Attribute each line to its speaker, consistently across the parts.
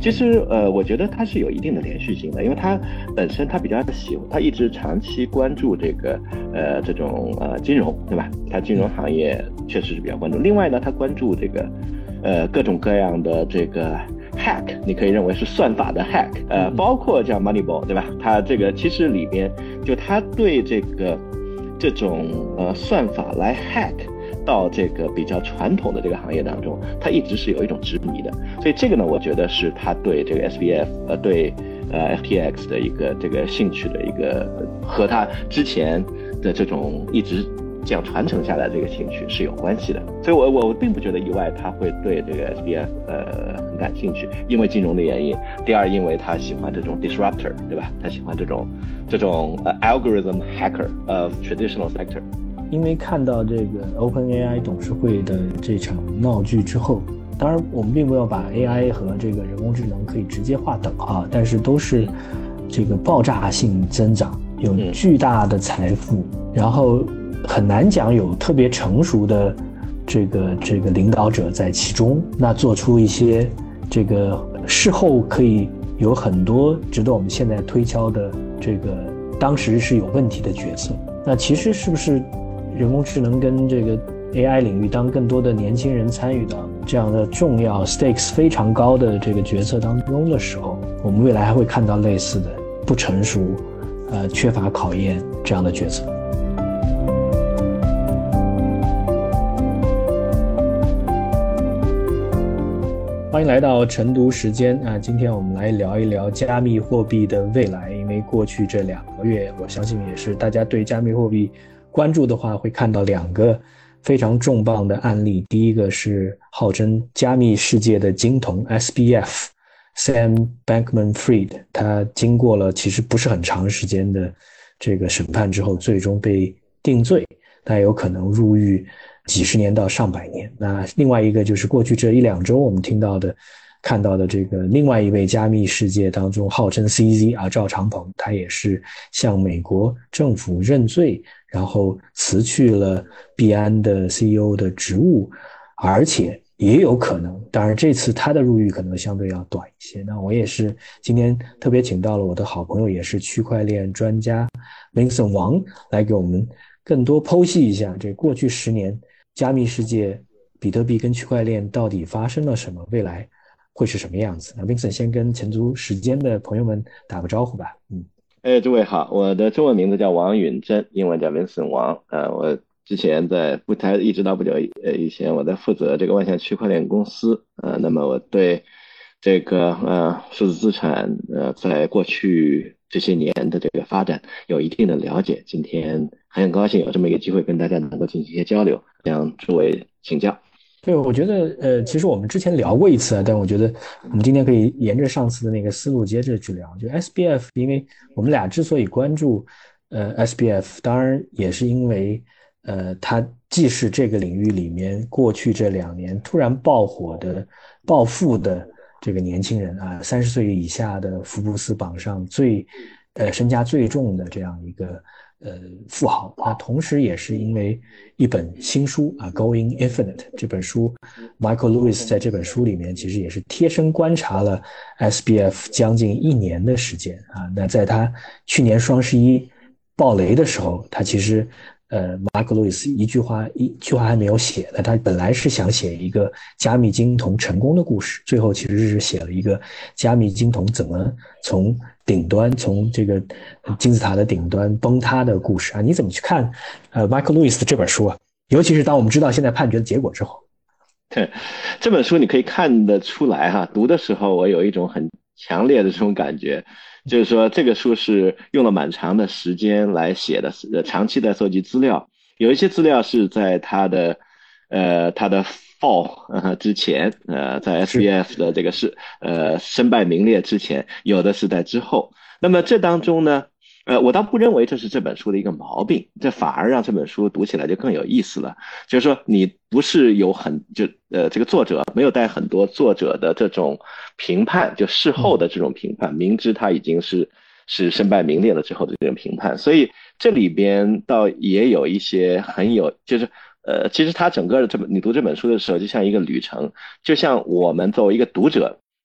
Speaker 1: 其实我觉得它是有一定的连续性的，因为它本身它比较它一直长期关注这种金融，对吧？它金融行业确实是比较关注。另外呢，它关注这个各种各样的这个 hack， 你可以认为是算法的 hack，包括像 Moneyball， 对吧？它这个其实里边就它对这种算法来 hack。到这个比较传统的这个行业当中，他一直是有一种执迷的，所以这个呢，我觉得是他对这个 SBF 对FTX 的一个这个兴趣的一个和他之前的这种一直这样传承下来的这个兴趣是有关系的，所以我并不觉得意外他会对这个 SBF 很感兴趣，因为金融的原因。第二，因为他喜欢这种 disruptor， 对吧？他喜欢这种algorithm hacker of traditional sector。
Speaker 2: 因为看到这个 OpenAI 董事会的这场闹剧之后，当然我们并不要把 AI 和这个人工智能可以直接划等号，但是都是这个爆炸性增长，有巨大的财富，然后很难讲有特别成熟的这个领导者在其中，那做出一些这个事后可以有很多值得我们现在推敲的这个当时是有问题的决策。那其实是不是人工智能跟这个 AI 领域，当更多的年轻人参与到这样的重要 stakes 非常高的这个决策当中的时候，我们未来还会看到类似的不成熟、缺乏考验这样的决策。欢迎来到晨读时间啊！今天我们来聊一聊加密货币的未来。因为过去这2个月，我相信也是大家对加密货币关注的话，会看到2个非常重磅的案例。第一个是号称加密世界的金童 SBF Sam Bankman-Fried， 他经过了其实不是很长时间的这个审判之后，最终被定罪，但有可能入狱几十年到上百年。那另外一个就是过去这1-2周我们看到的这个另外一位加密世界当中号称 CZ 赵长鹏，他也是向美国政府认罪，然后辞去了币安的 CEO 的职务，而且也有可能，当然这次他的入狱可能相对要短一些。那我也是今天特别请到了我的好朋友，也是区块链专家 Vincent 王来给我们更多剖析一下这过去10年加密世界比特币跟区块链到底发生了什么，未来会是什么样子。那 Vincent 先跟晨读时间的朋友们打个招呼吧。
Speaker 1: 诸位好，我的中文名字叫王允珍，英文叫 Vincent 王。我之前一直到不久以前，我在负责这个万象区块链公司。那么我对这个数字资产在过去这些年的这个发展有一定的了解。今天很高兴有这么一个机会跟大家能够进行一些交流，向诸位请教。
Speaker 2: 对，我觉得其实我们之前聊过一次，但我觉得我们今天可以沿着上次的那个思路接着去聊。就 SBF， 因为我们俩之所以关注SBF， 当然也是因为他既是这个领域里面过去这2年突然爆富的这个年轻人啊，30岁以下的福布斯榜上身家最重的这样一个富豪。那同时也是因为一本新书Going Infinite 这本书， Michael Lewis 在这本书里面其实也是贴身观察了 SBF 将近1年的时间那在他去年双11爆雷的时候，他其实Michael Lewis 一句话还没有写的，他本来是想写一个加密金童成功的故事，最后其实是写了一个加密金童怎么从这个金字塔的顶端崩塌的故事你怎么去看Michael Lewis 的这本书尤其是当我们知道现在判决的结果之后。
Speaker 1: 对，这本书你可以看得出来读的时候我有一种很强烈的这种感觉，就是说这个书是用了蛮长的时间来写的，长期在搜集资料，有一些资料是在他的fall 之前，在 SBF 的这个身败名裂之前，有的是在之后。那么这当中呢，我倒不认为这是这本书的一个毛病，这反而让这本书读起来就更有意思了。就是说你不是有这个作者没有带很多作者的这种评判，就事后的这种评判，明知他已经是身败名裂了之后的这种评判，所以这里边倒也有一些就是其实他整个的你读这本书的时候就像一个旅程，就像我们作为一个读者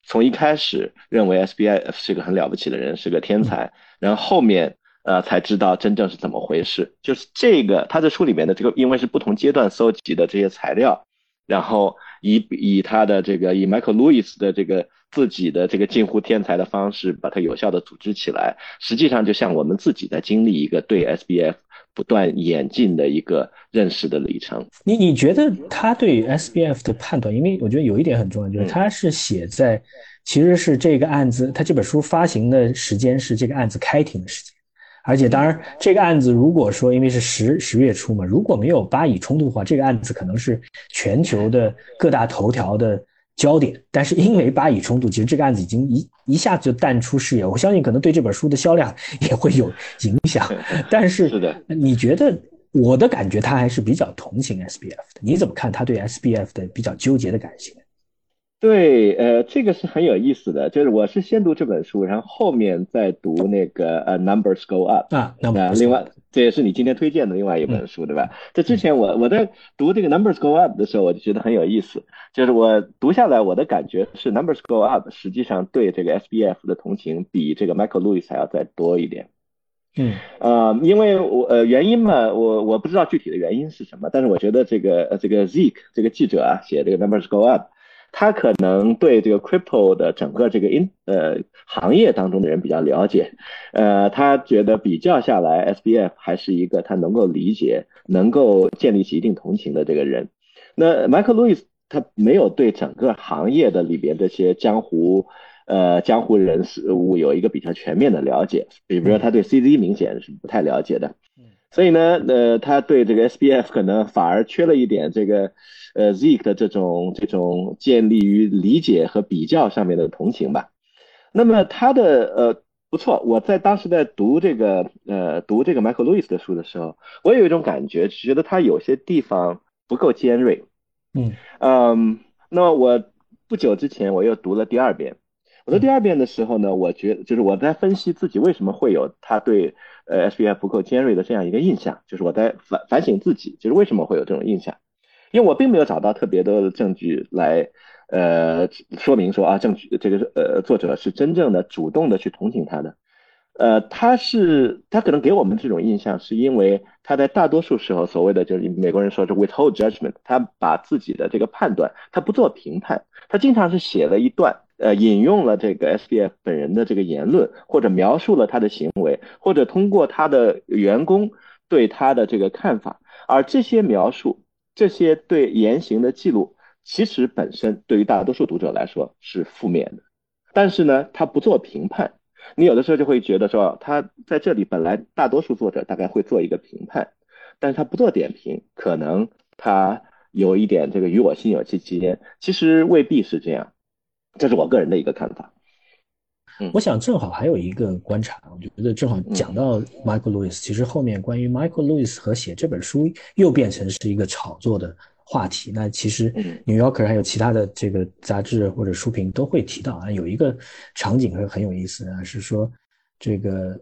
Speaker 1: 从一开始认为 SBF 是个很了不起的人，是个天才，然后后面才知道真正是怎么回事。就是这个他在书里面的这个，因为是不同阶段搜集的这些材料，然后以他的这个以 Michael Lewis 的这个自己的这个近乎天才的方式，把它有效的组织起来，实际上就像我们自己在经历一个对 SBF 不断演进的一个认识的里程。
Speaker 2: 你觉得他对 SBF 的判断，因为我觉得有一点很重要，就是他是写在其实是这个案子，他这本书发行的时间是这个案子开庭的时间。而且当然，这个案子如果说因为是十月初嘛，如果没有巴以冲突的话，这个案子可能是全球的各大头条的焦点。但是因为巴以冲突，其实这个案子已经一下子就淡出视野，我相信可能对这本书的销量也会有影响。但是你觉得？我的感觉他还是比较同情 SBF 的，你怎么看他对 SBF 的比较纠结的感情？
Speaker 1: 对，这个是很有意思的，就是我是先读这本书，然后后面再读那个Numbers Go Up 另外这也是你今天推荐的另外一本书，对吧？这之前我在读这个 Numbers Go Up 的时候，我就觉得很有意思，就是我读下来我的感觉是 Numbers Go Up 实际上对这个 SBF 的同情比这个 Michael Lewis 还要再多一点。因为原因嘛，我不知道具体的原因是什么，但是我觉得这个 Zeke 这个记者啊写这个 Numbers Go Up。他可能对这个 crypto 的整个这个行业当中的人比较了解，他觉得比较下来 SBF 还是一个他能够理解、能够建立起一定同情的这个人。那 Michael Lewis 他没有对整个行业的里边这些江湖人事物有一个比较全面的了解，比如说他对 CZ 明显是不太了解的。所以呢，他对这个 SBF 可能反而缺了一点这个Zeke 的这种建立于理解和比较上面的同情吧。那么他的不错，我在当时在读这个Michael Lewis 的书的时候，我有一种感觉，觉得他有些地方不够尖锐。那么我不久之前我又读了第二遍。我在第二遍的时候呢，我觉得就是我在分析自己为什么会有他对SBF 不够尖锐的这样一个印象，就是我在反省自己，就是为什么会有这种印象，因为我并没有找到特别多的证据来说明说证据这个作者是真正的主动的去同情他的。他可能给我们这种印象，是因为他在大多数时候所谓的就是美国人说是 withhold judgment， 他把自己的这个判断，他不做评判，他经常是写了一段。引用了这个 SBF 本人的这个言论，或者描述了他的行为，或者通过他的员工对他的这个看法，而这些描述，这些对言行的记录，其实本身对于大多数读者来说是负面的。但是呢，他不做评判，你有的时候就会觉得说，他在这里本来大多数作者大概会做一个评判，但是他不做点评，可能他有一点这个与我心有戚戚焉，其实未必是这样。这是我个人的一个看法。
Speaker 2: 我想正好还有一个观察，我觉得正好讲到 Michael Lewis，其实后面关于 Michael Lewis 和写这本书又变成是一个炒作的话题。那其实 New Yorker 还有其他的这个杂志或者书评都会提到啊，有一个场景是很有意思的，是说这个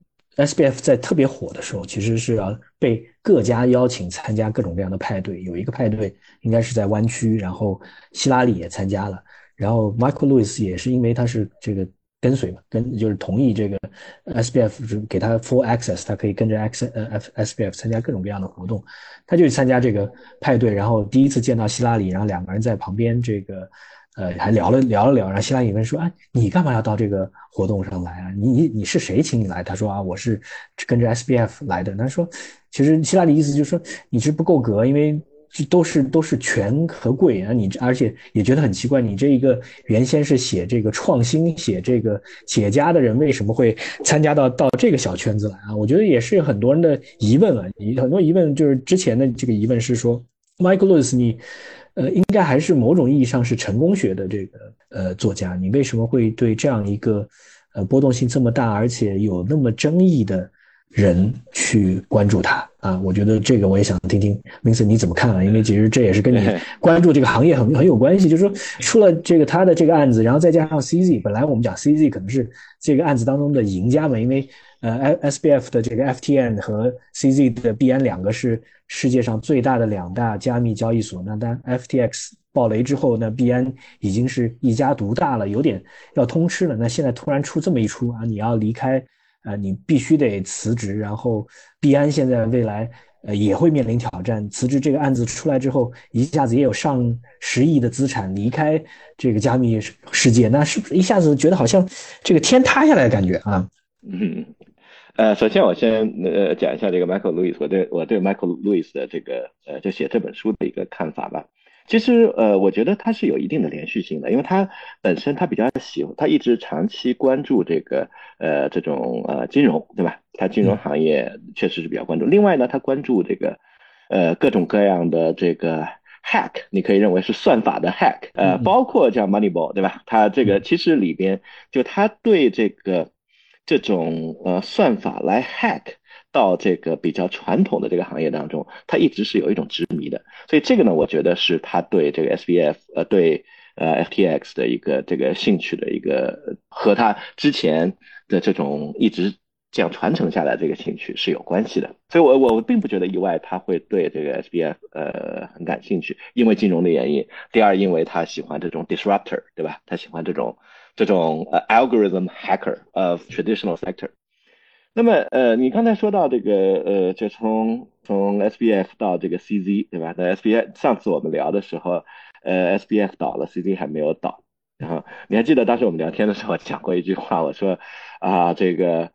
Speaker 2: SBF 在特别火的时候，其实是要被各家邀请参加各种各样的派对。有一个派对应该是在湾区，然后希拉里也参加了。然后 Michael Lewis 也是因为他是这个跟随嘛，就是同意这个 SBF 给他 full access， 他可以跟着 SBF 参加各种各样的活动，他就去参加这个派对，然后第一次见到希拉里，然后两个人在旁边这个还聊了聊，然后希拉里问说，你干嘛要到这个活动上来啊？你是谁请你来？他说我是跟着 SBF 来的。他说其实希拉里意思就是说你是不够格，因为都是权和贵啊，而且也觉得很奇怪，你这一个原先是写这个创新、写这个企业家的人，为什么会参加到这个小圈子来啊？我觉得也是很多人的疑问了。很多疑问就是之前的这个疑问是说 ，Michael Lewis 你应该还是某种意义上是成功学的这个作家，你为什么会对这样一个波动性这么大，而且有那么争议的人去关注他啊？我觉得这个我也想听听 Vincent 你怎么看啊？因为其实这也是跟你关注这个行业很有关系。就是说，除了这个他的这个案子，然后再加上 CZ， 本来我们讲 CZ 可能是这个案子当中的赢家嘛，因为SBF 的这个 FTN 和 CZ 的币安两个是世界上最大的两大加密交易所，那当然 FTX 暴雷之后，那币安已经是一家独大了，有点要通吃了。那现在突然出这么一出啊，你要离开，你必须得辞职。然后币安现在未来也会面临挑战。辞职这个案子出来之后，一下子也有上10亿的资产离开这个加密世界，那是不是一下子觉得好像这个天塌下来的感觉啊？
Speaker 1: 首先我先讲一下这个 Michael Lewis，我对 Michael Lewis 的这个就写这本书的一个看法吧。其实我觉得他是有一定的连续性的，因为他本身他比较他一直长期关注这个这种金融，对吧？他金融行业确实是比较关注。另外呢，他关注这个各种各样的这个 hack， 你可以认为是算法的 hack，包括像 Moneyball， 对吧？他这个其实里边就他对这种算法来 hack 到这个比较传统的这个行业当中，他一直是有一种执迷的。所以这个呢，我觉得是他对这个 SBF 对FTX 的一个这个兴趣的一个和他之前的这种一直这样传承下来这个兴趣是有关系的。所以我并不觉得意外他会对这个 SBF 很感兴趣，因为金融的原因。第二，因为他喜欢这种 disruptor， 对吧？他喜欢这种algorithm hacker of traditional sector。那么你刚才说到这个就从 SBF 到这个 CZ， 对吧？那 SBF 上次我们聊的时候SBF 倒了 ，CZ 还没有倒。然后你还记得当时我们聊天的时候讲过一句话，我说这个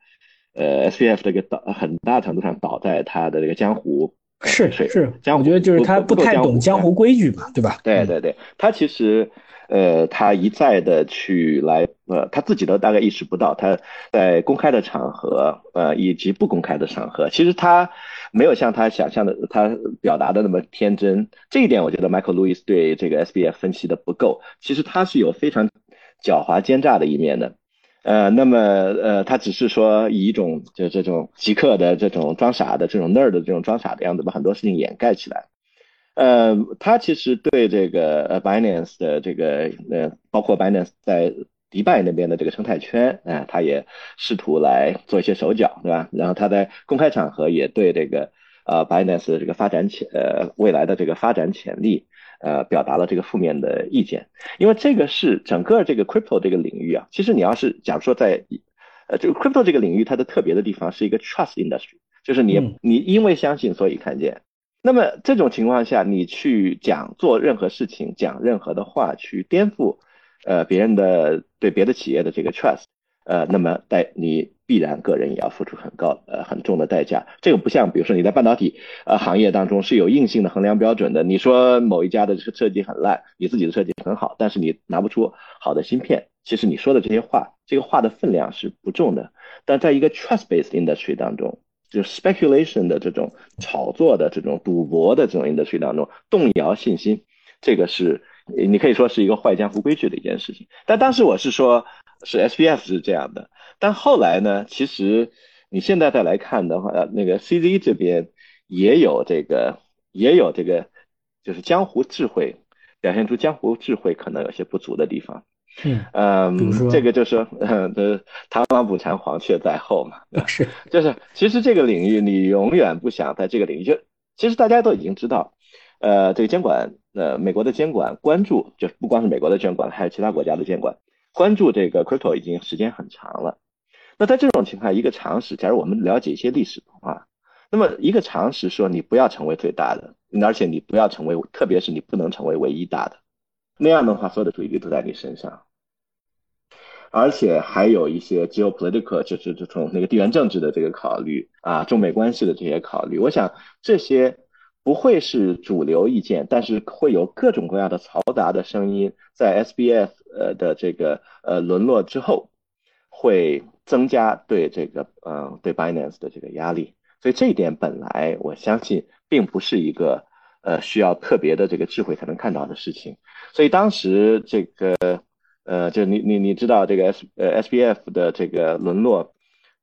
Speaker 1: SBF 这个很大程度上倒在他的这个江湖
Speaker 2: 是，我觉得就是他不太懂江湖规矩嘛，对吧？
Speaker 1: 对，他其实他一再的去他自己都大概意识不到，他在公开的场合以及不公开的场合，其实他没有像他想象的他表达的那么天真。这一点我觉得 Michael Lewis 对这个 SBF 分析的不够，其实他是有非常狡猾奸诈的一面的。那么他只是说以一种就这种极客的这种装傻的这种 nerd 的这种装傻的样子，把很多事情掩盖起来。他其实对这个Binance 的这个包括 Binance 在迪拜那边的这个生态圈，他也试图来做一些手脚，对吧？然后他在公开场合也对这个Binance 的这个未来的这个发展潜力表达了这个负面的意见。因为这个是整个这个 crypto 这个领域啊，其实你要是假如说在这个 crypto 这个领域，它的特别的地方是一个 trust industry， 就是你因为相信所以看见。那么这种情况下，你去做任何事情，讲任何的话，去颠覆别人的对别的企业的这个 trust，那么你必然个人也要付出很重的代价。这个不像比如说你在半导体行业当中是有硬性的衡量标准的。你说某一家的设计很烂，你自己的设计很好，但是你拿不出好的芯片，其实你说的这些话，这个话的分量是不重的。但在一个 trust-based industry 当中，就是 speculation 的这种炒作的这种赌博的这种 industry 当中，动摇信心，这个是你可以说是一个坏江湖规矩的一件事情。但当时我是说是 SBF 是这样的，但后来呢，其实你现在再来看的话，那个 CZ 这边也有这个就是江湖智慧，表现出江湖智慧可能有些不足的地方。
Speaker 2: 比如说
Speaker 1: 这个就是螳螂捕蝉，黄雀在后嘛，对吧？就是其实这个领域你永远不想在这个领域，其实大家都已经知道，这个监管，美国的监管关注，就不光是美国的监管，还有其他国家的监管关注这个 crypto 已经时间很长了。那在这种情况，一个常识，假如我们了解一些历史的话，那么一个常识说你不要成为最大的，而且你不要成为，特别是你不能成为唯一大的。那样的话，所有的注意力都在你身上，而且还有一些 geopolitical， 就是这种那个地缘政治的这个考虑中美关系的这些考虑。我想这些不会是主流意见，但是会有各种各样的嘈杂的声音，在 SBF 的这个沦落之后，会增加对这个对 Binance 的这个压力。所以这一点本来我相信并不是一个需要特别的这个智慧才能看到的事情。所以当时这个就你知道这个SBF 的这个沦落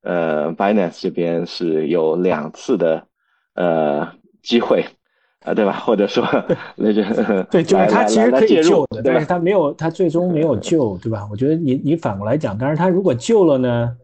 Speaker 1: ，Binance 这边是有2次的机会对吧？或者说那就
Speaker 2: 对，就是他其实可以救的，
Speaker 1: 但
Speaker 2: 是他最终没有救，对吧？我觉得你反过来讲，当然他如果救了呢，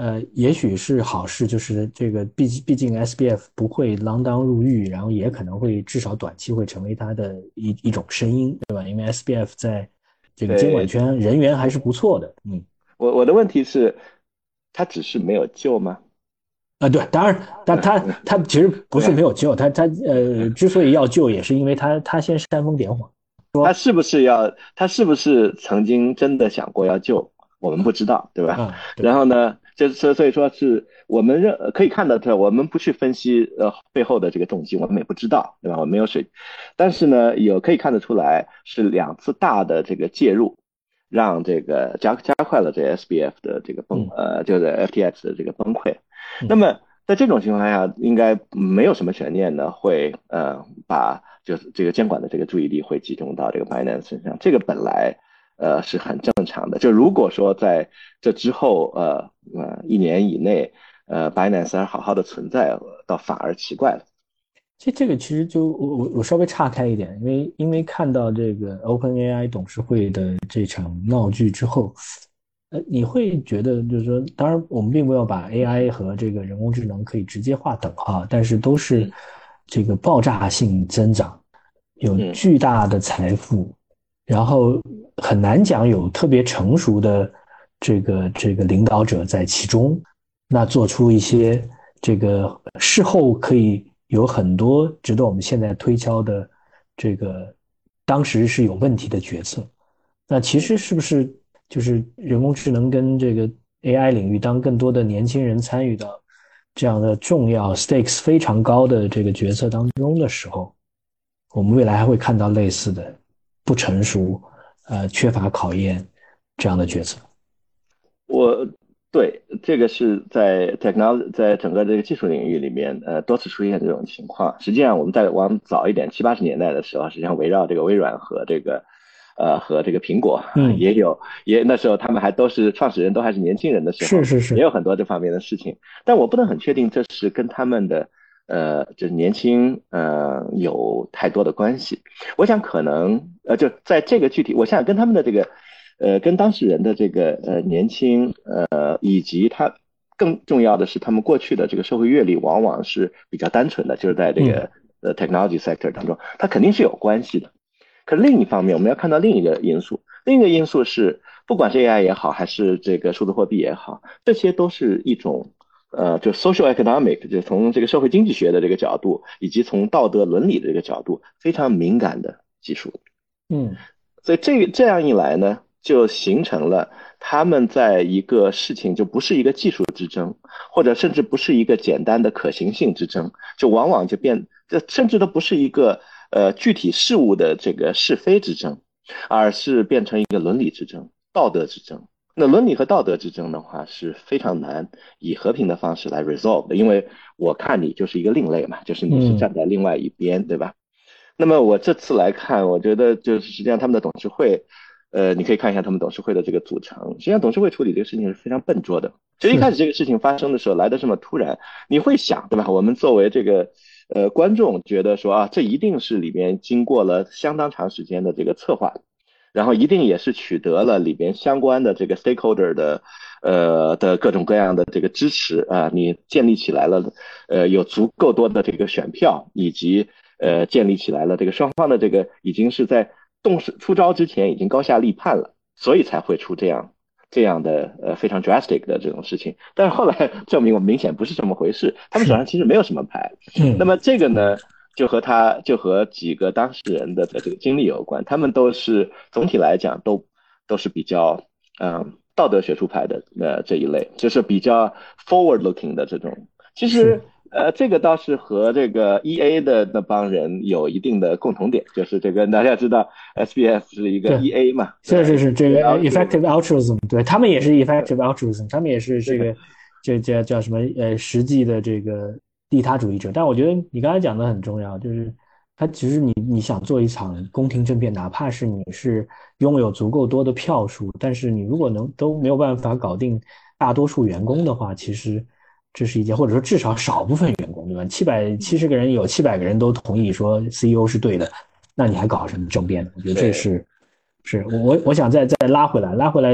Speaker 2: 也许是好事，就是这个毕竟 SBF 不会锒铛入狱，然后也可能会至少短期会成为它的一种声音，对吧？因为 SBF 在这个监管
Speaker 1: 对，
Speaker 2: 圈人缘还是不错的，
Speaker 1: 我的问题是，他只是没有救吗？
Speaker 2: 对，当然，但他其实不
Speaker 1: 对吧？
Speaker 2: 是没有救，他之所以要救，也是因为他先煽风点火。
Speaker 1: 他是不是曾经真的想过要救？我们不知道，对吧？
Speaker 2: 对，
Speaker 1: 然后呢，就是所以说是我们可以看得出来，我们不去分析背后的这个动机，我们也不知道，对吧？我们没有水，但是呢，可以看得出来是两次大的这个介入，让这个加快了这 SBF 的这个就是 FTX 的这个崩溃。那么在这种情况下，应该没有什么悬念呢，会把就是这个监管的这个注意力会集中到这个 Binance 身上，这个本来是很正常的。就如果说在这之后1年以内Binance 还好好的存在，倒反而奇怪了。
Speaker 2: 这个其实就我稍微岔开一点，因为看到这个 OpenAI 董事会的这场闹剧之后，你会觉得就是说，当然我们并没有把 AI 和这个人工智能可以直接划等号，但是都是这个爆炸性增长，有巨大的财富，然后很难讲有特别成熟的这个领导者在其中，那做出一些这个事后可以有很多值得我们现在推敲的这个当时是有问题的决策。那其实是不是就是人工智能跟这个 AI 领域，当更多的年轻人参与到这样的重要 stakes 非常高的这个决策当中的时候，我们未来还会看到类似的不成熟、缺乏考验这样的决策。
Speaker 1: 我对这个是在 technology 在整个这个技术领域里面，多次出现这种情况。实际上，我们再往早一点70、80年代的时候，实际上围绕这个微软和这个苹果，那时候他们还都是创始人都还是年轻人的时候，
Speaker 2: 是
Speaker 1: 也有很多这方面的事情。但我不能很确定这是跟他们的就是年轻有太多的关系。我想可能就在这个具体，我想跟他们的这个。跟当事人的这个年轻以及他更重要的是，他们过去的这个社会阅历往往是比较单纯的，就是在这个technology sector 当中，它肯定是有关系的。可另一方面，我们要看到另一个因素，另一个因素是，不管是 AI 也好，还是这个数字货币也好，这些都是一种就 social economic， 就从这个社会经济学的这个角度，以及从道德伦理的这个角度，非常敏感的技术。所以这样一来呢，就形成了他们在一个事情就不是一个技术之争，或者甚至不是一个简单的可行性之争，就往往这甚至都不是一个具体事物的这个是非之争，而是变成一个伦理之争、道德之争。那伦理和道德之争的话是非常难以和平的方式来 resolve 的，因为我看你就是一个另类嘛，就是你是站在另外一边，对吧？那么我这次来看，我觉得就是实际上他们的董事会，你可以看一下他们董事会的这个组成。实际上董事会处理这个事情是非常笨拙的。就一开始这个事情发生的时候来的这么突然，你会想，对吧？我们作为这个观众觉得说啊，这一定是里面经过了相当长时间的这个策划，然后一定也是取得了里边相关的这个 stakeholder 的各种各样的这个支持啊，你建立起来了有足够多的这个选票，以及建立起来了这个双方的这个已经是在出招之前已经高下立判了，所以才会出这样的非常 drastic 的这种事情。但是后来证明我们明显不是这么回事，他们手上其实没有什么牌。那么这个呢，就和几个当事人的这个经历有关，他们都是总体来讲都是比较道德学术派的这一类，就是比较 forward looking 的这种。其实这个倒是和这个 EA 的那帮人有一定的共同点，就是这个大家知道 SBF 是一个 EA 嘛，
Speaker 2: 是这个 effective altruism， 对，他们也是 effective altruism， 他们也是这个这叫什么实际的这个利他主义者。但我觉得你刚才讲的很重要，就是他其实你想做一场公平政变，哪怕是你是拥有足够多的票数，但是你如果都没有办法搞定大多数员工的话，其实这是一件，或者说至少少部分员工，对吧？770个人有700个人都同意说 CEO 是对的，那你还搞什么政变呢？我觉得这是我想再拉回来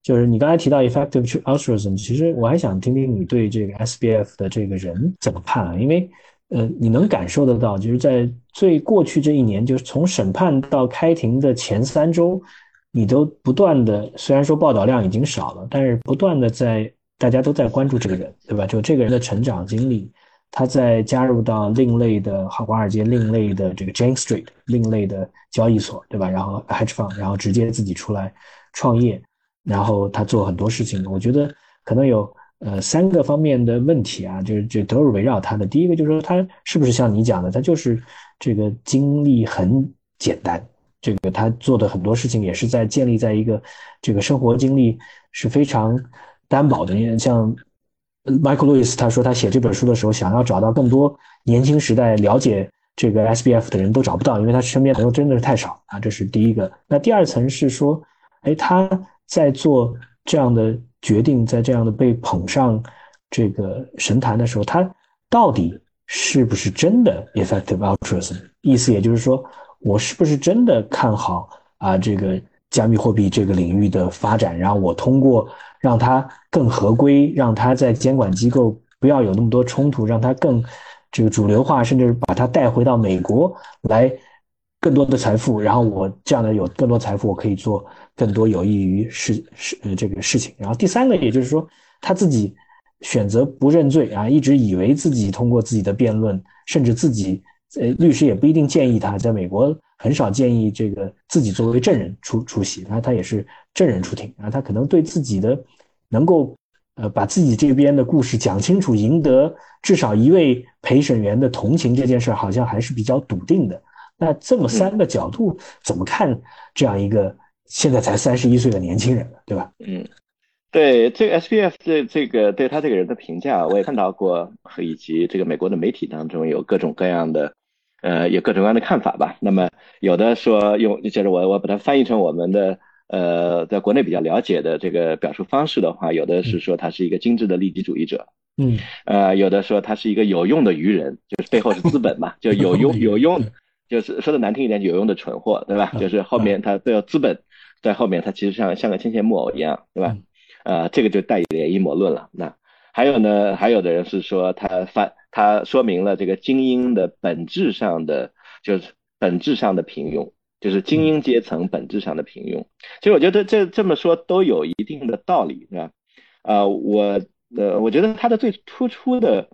Speaker 2: 就是你刚才提到 effective altruism，其实我还想听听你对这个 SBF 的这个人怎么看啊？因为你能感受得到，就是在过去这一年，就是从审判到开庭的前3周，你都不断的，虽然说报道量已经少了，但是不断的大家都在关注这个人，对吧？就这个人的成长经历，他在加入到另类的华尔街、另类的这个 Jane Street、另类的交易所，对吧？然后 hedge fund，然后直接自己出来创业，然后他做很多事情，我觉得可能有3个方面的问题啊，就都是围绕他的。第一个就是说他是不是像你讲的，他就是这个经历很简单，这个他做的很多事情也是建立在一个这个生活经历是非常担保的。因为像Michael Lewis 他说他写这本书的时候，想要找到更多年轻时代了解这个 SBF 的人都找不到，因为他身边朋友真的是太少啊，这是第一个。那第二层是说，他在做这样的决定，在这样的被捧上这个神坛的时候，他到底是不是真的 effective altruism？ 意思也就是说，我是不是真的看好啊这个加密货币这个领域的发展，然后我通过让它更合规，让它在监管机构不要有那么多冲突，让它更这个主流化，甚至把它带回到美国来更多的财富，然后我这样的有更多财富，我可以做更多有益于这个事情。然后第3个，也就是说他自己选择不认罪啊，一直以为自己通过自己的辩论，甚至自己律师也不一定建议他，在美国很少建议这个自己作为证人出席，他也是证人出庭啊，他可能对自己的能够把自己这边的故事讲清楚，赢得至少一位陪审员的同情，这件事好像还是比较笃定的。那这么3个角度怎么看这样一个现在才31岁的年轻人呢，对吧？
Speaker 1: 对这个 SPF 这个对他这个人的评价，我也看到过，以及这个美国的媒体当中有各种各样的，有各种各样的看法吧。那么有的说就是我把它翻译成我们的在国内比较了解的这个表述方式的话，有的是说他是一个精致的利己主义者，有的说他是一个有用的愚人，就是背后是资本嘛，就有用，就是说的难听一点，有用的蠢货，对吧？就是后面他都有资本在后面，他其实像个牵线木偶一样，对吧？这个就带一点阴谋论了。那还有呢，还有的人是说他说明了这个精英的本质上的平庸，就是精英阶层本质上的平庸。其实我觉得这么说都有一定的道理，是吧？我觉得他最突出的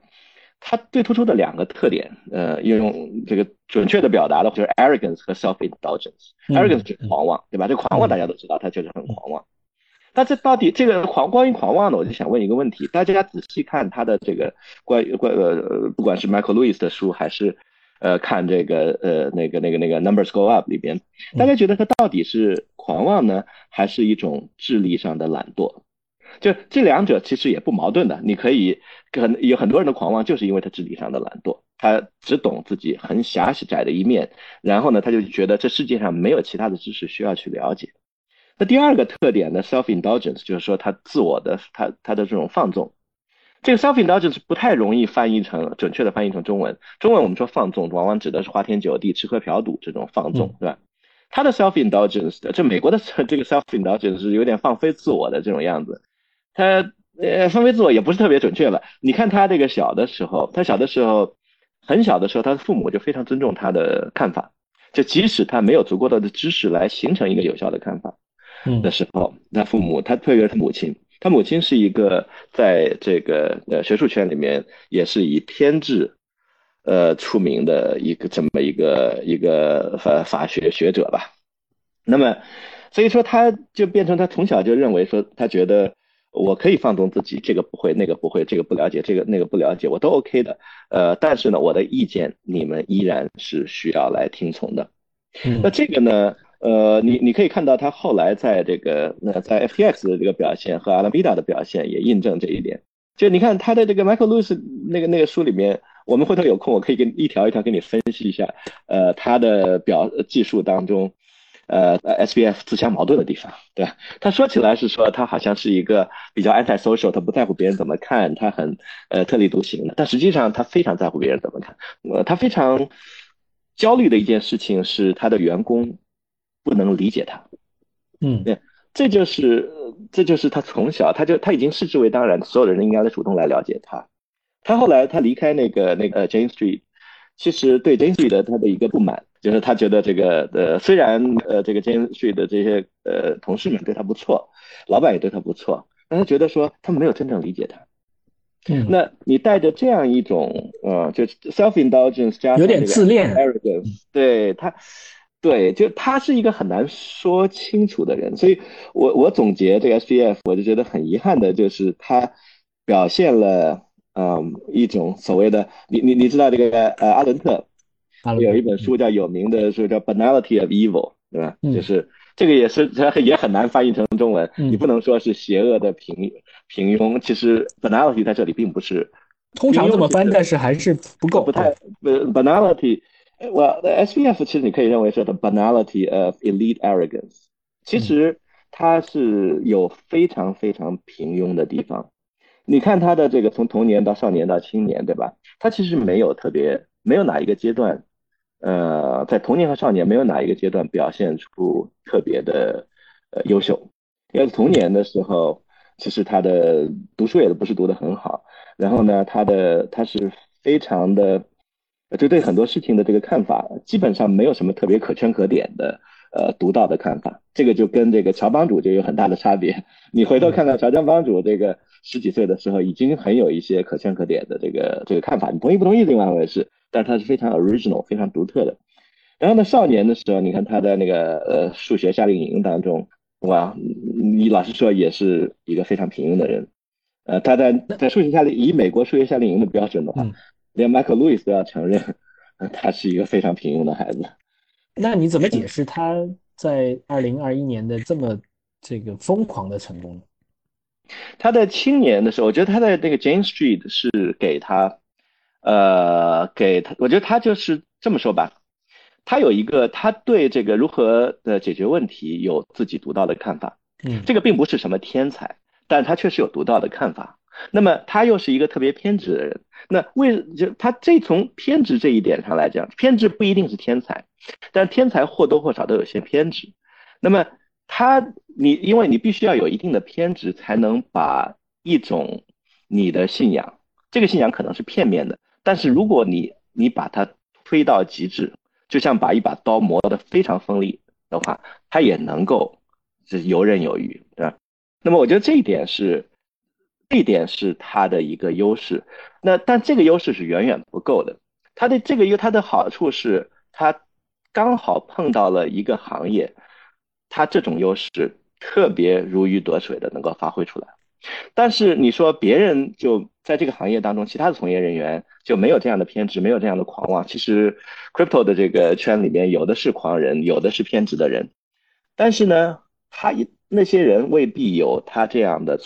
Speaker 1: 2个特点，用这个准确的表达的就是 arrogance 和 self-indulgence。arrogance 就是狂妄，对吧？这狂妄大家都知道，他就是很狂妄。但这到底这个关于狂妄呢，我就想问一个问题：大家仔细看他的这个不管是 Michael Lewis 的书，还是看这个那个 Numbers Go Up 里边，大家觉得他到底是狂妄呢，还是一种智力上的懒惰？就这2者其实也不矛盾的。你可以有很多人的狂妄，就是因为他智力上的懒惰，他只懂自己很狭窄的一面，然后呢，他就觉得这世界上没有其他的知识需要去了解。那第2个特点呢 ，self-indulgence， 就是说他自我的他的这种放纵。这个 self-indulgence 不太容易准确的翻译成中文。中文我们说放纵，往往指的是花天酒地、吃喝嫖赌这种放纵，对吧？他的 self-indulgence， 这美国的这个 self-indulgence 是有点放飞自我的这种样子。他放飞自我也不是特别准确吧？你看他这个很小的时候，他的父母就非常尊重他的看法，就即使他没有足够的知识来形成一个有效的看法的时候，他特别是他母亲是一个在这个学术圈里面也是以偏执出名的这么一个法学学者吧。那么所以说他就变成他从小就认为说，他觉得我可以放纵自己，这个不会那个不会，这个不了解这个那个不了解，我都 OK 的。但是呢，我的意见你们依然是需要来听从的。那这个呢，你可以看到他后来在在 FTX 的这个表现和 Alameda 的表现也印证这一点。就你看他的这个 Michael Lewis 那个书里面，我们回头有空我可以一条一条给你分析一下，他的技术当中SBF 自相矛盾的地方，对吧？他说起来是说他好像是一个比较 anti-social， 他不在乎别人怎么看，他很特立独行的，但实际上他非常在乎别人怎么看。他非常焦虑的一件事情是他的员工不能理解他。对，这就是这就是他从小他已经视之为当然，所有的人应该主动来了解他。他后来他离开那个Jane Street，其实对 Jane Street 的他的一个不满，就是他觉得这个虽然这个 Jane Street 的这些同事们对他不错，老板也对他不错，但他觉得说他们没有真正理解他。
Speaker 2: 嗯，
Speaker 1: 那你带着这样一种就 self indulgence 加
Speaker 2: 有点
Speaker 1: 上这个
Speaker 2: 自恋。
Speaker 1: arrogance，对他。对，就他是一个很难说清楚的人，所以我总结这个 SPF，我就觉得很遗憾的就是他表现了一种所谓的你知道这个阿伦特
Speaker 2: 阿伦特，
Speaker 1: 有一本书叫有名的书叫《Banality of Evil》，对吧？就
Speaker 2: 嗯
Speaker 1: 是这个也很难翻译成中文，你
Speaker 2: 嗯，
Speaker 1: 不能说是邪恶的平庸，其实 banality 在这里并不是
Speaker 2: 通
Speaker 1: 平庸，
Speaker 2: 常这么翻，但是还是不够。
Speaker 1: 不太
Speaker 2: 对，
Speaker 1: banality。SPF 其实你可以认为是 the banality of elite arrogance，其
Speaker 2: 嗯
Speaker 1: 实它是有非常非常平庸的地方。你看他的这个从童年到少年到青年，对吧？他其实没有哪一个阶段，在童年和少年没有哪一个阶段表现出特别的优秀。因为童年的时候，其实他的读书也不是读得很好，然后呢，他是非常的，就对很多事情的这个看法，基本上没有什么特别可圈可点的独到的看法。这个就跟这个乔帮主就有很大的差别。你回头
Speaker 2: 嗯
Speaker 1: 看看乔江帮主这个十几岁的时候，已经很有一些可圈可点的这个看法。你同意不同意另外一回事，但是他是非常 original、非常独特的。然后呢，少年的时候，你看他的那个数学夏令营当中，哇，你老实说也是一个非常平庸的人。他在数学夏令以美国数学夏令营的标准的话，
Speaker 2: 嗯，
Speaker 1: 连迈克·路易斯都要承认，他是一个非常平庸的孩子。
Speaker 2: 那你怎么解释他在2021年的这个疯狂的成功呢？
Speaker 1: 他在青年的时候，我觉得他在那个 Jane Street 是给他，我觉得他就是这么说吧，他对这个如何的解决问题有自己独到的看法。
Speaker 2: 嗯
Speaker 1: 这个并不是什么天才，但他确实有独到的看法。那么他又是一个特别偏执的人，那他从偏执这一点上来讲，偏执不一定是天才，但天才或多或少都有些偏执。那么因为你必须要有一定的偏执，才能把一种你的信仰，这个信仰可能是片面的，但是如果你把它推到极致，就像把一把刀磨得非常锋利的话，它也能够是游刃有余，对吧？那么我觉得这一点是他的一个优势。但这个优势是远远不够的。它的好处是，它刚好碰到了一个行业，它这种优势特别如鱼得水的能够发挥出来。但是你说别人就在这个行业当中，其他的从业人员就没有这样的偏执，没有这样的狂妄。其实 crypto 的这个圈里面有的是狂人，有的是偏执的人，但是呢，那些人未必有他这样的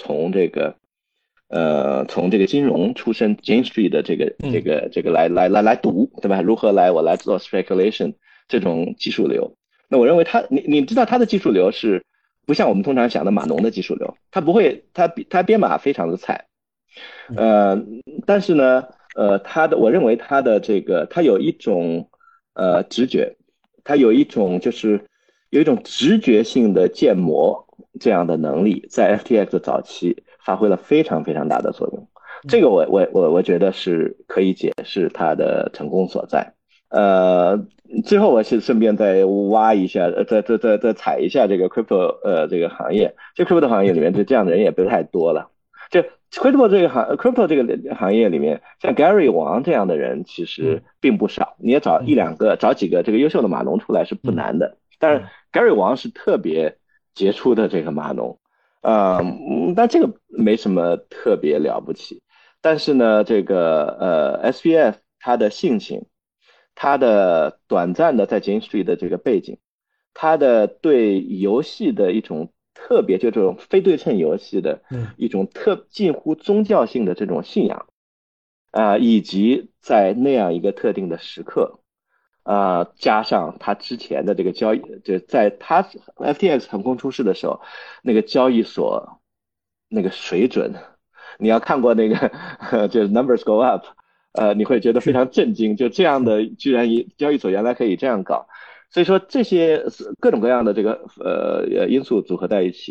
Speaker 1: 从这个金融出身 Jane Street 的
Speaker 2: 嗯
Speaker 1: 这个来读，对吧？如何我来做 speculation 这种技术流？那我认为你知道他的技术流是不像我们通常想的码农的技术流，他不会，他编码非常的菜，
Speaker 2: 嗯
Speaker 1: 呃，但是呢，我认为他有一种直觉，他有一种直觉性的建模这样的能力，在 FTX 早期发挥了非常非常大的作用。这
Speaker 2: 嗯
Speaker 1: 个我觉得是可以解释他的成功所在。呃，最后我是顺便再挖一下，再踩一下这个 crypto 这个行业。crypto 行业里面这样的人也不太多了。就 crypto 这个行业里面，像 Gary 王这样的人其实
Speaker 2: 嗯
Speaker 1: 并不少。你也找一
Speaker 2: 嗯
Speaker 1: 两个，找几个这个优秀的码农出来是不
Speaker 2: 嗯
Speaker 1: 难的。但是
Speaker 2: 嗯
Speaker 1: Gary 王是特别杰出的这个码农，但这个没什么特别了不起。但是呢，这个SPF 他的性情，他的短暂的在 Jane Street 的这个背景，他的对游戏的一种特别，就这种非对称游戏的
Speaker 2: 嗯
Speaker 1: 一种近乎宗教性的这种信仰以及在那样一个特定的时刻加上他之前的这个交易，就在他 FTX 横空出世的时候，那个交易所那个水准，你要看过那个就是 numbers go up，你会觉得非
Speaker 2: 是
Speaker 1: 常震惊，就这样
Speaker 2: 是
Speaker 1: 的居然交易所原来可以这样搞。所以说这些各种各样的这个因素组合在一起，